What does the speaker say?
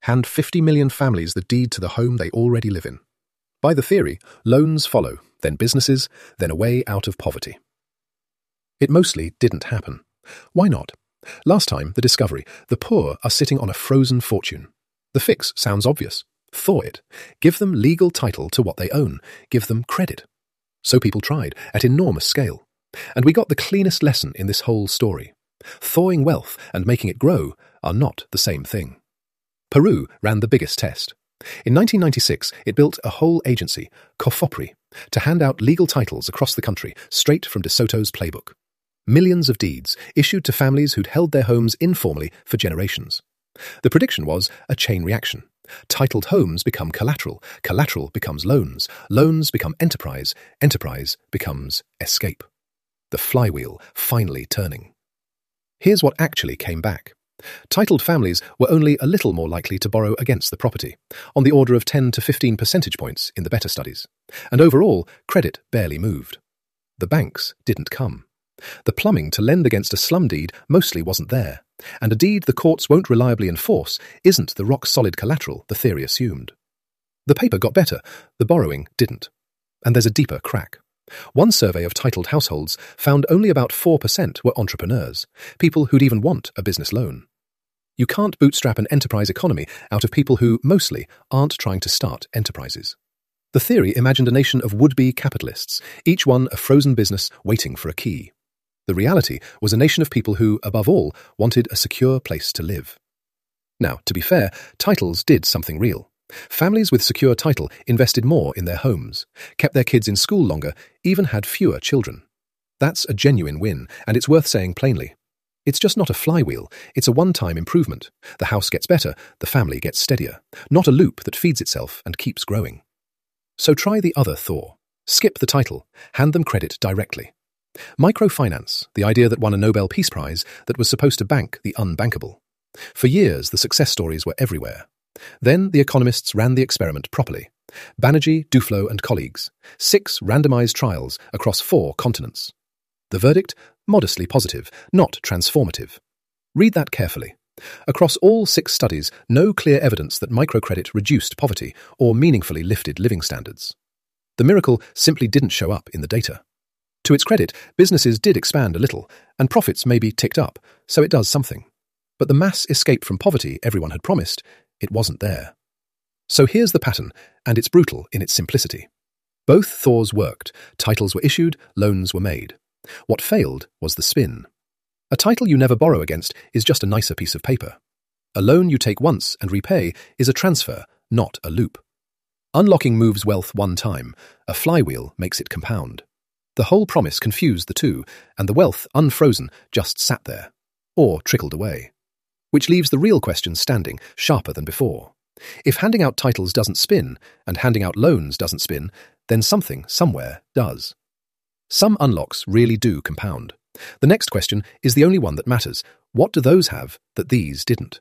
Hand 50 million families the deed to the home they already live in. By the theory, loans follow, then businesses, then a way out of poverty. It mostly didn't happen. Why not? Last time, the discovery, the poor are sitting on a frozen fortune. The fix sounds obvious. Thaw it. Give them legal title to what they own. Give them credit. So people tried, at enormous scale. And we got the cleanest lesson in this whole story. Thawing wealth and making it grow are not the same thing. Peru ran the biggest test. In 1996, it built a whole agency, COFOPRI, to hand out legal titles across the country, straight from De Soto's playbook. Millions of deeds issued to families who'd held their homes informally for generations. The prediction was a chain reaction. Titled homes become collateral, collateral becomes loans, loans become enterprise, enterprise becomes escape. The flywheel finally turning. Here's what actually came back. Titled families were only a little more likely to borrow against the property, on the order of 10 to 15 percentage points in the better studies. And overall, credit barely moved. The banks didn't come. The plumbing to lend against a slum deed mostly wasn't there, and a deed the courts won't reliably enforce isn't the rock-solid collateral the theory assumed. The paper got better, the borrowing didn't. And there's a deeper crack. One survey of titled households found only about 4% were entrepreneurs, people who'd even want a business loan. You can't bootstrap an enterprise economy out of people who, mostly, aren't trying to start enterprises. The theory imagined a nation of would-be capitalists, each one a frozen business waiting for a key. The reality was a nation of people who, above all, wanted a secure place to live. Now, to be fair, titles did something real. Families with secure title invested more in their homes, kept their kids in school longer, even had fewer children. That's a genuine win, and it's worth saying plainly. It's just not a flywheel, it's a one-time improvement. The house gets better, the family gets steadier, not a loop that feeds itself and keeps growing. So try the other thaw. Skip the title, hand them credit directly. Microfinance, the idea that won a Nobel Peace Prize that was supposed to bank the unbankable. For years, the success stories were everywhere. Then the economists ran the experiment properly. Banerjee, Duflo and colleagues. 6 randomized trials across 4 continents. The verdict? Modestly positive, not transformative. Read that carefully. Across all 6 studies, no clear evidence that microcredit reduced poverty or meaningfully lifted living standards. The miracle simply didn't show up in the data. To its credit, businesses did expand a little, and profits maybe ticked up, so it does something. But the mass escape from poverty everyone had promised, it wasn't there. So here's the pattern, and it's brutal in its simplicity. Both thaws worked, titles were issued, loans were made. What failed was the spin. A title you never borrow against is just a nicer piece of paper. A loan you take once and repay is a transfer, not a loop. Unlocking moves wealth one time, a flywheel makes it compound. The whole promise confused the two, and the wealth, unfrozen, just sat there, or trickled away. Which leaves the real question standing, sharper than before. If handing out titles doesn't spin, and handing out loans doesn't spin, then something, somewhere, does. Some unlocks really do compound. The next question is the only one that matters. What do those have that these didn't?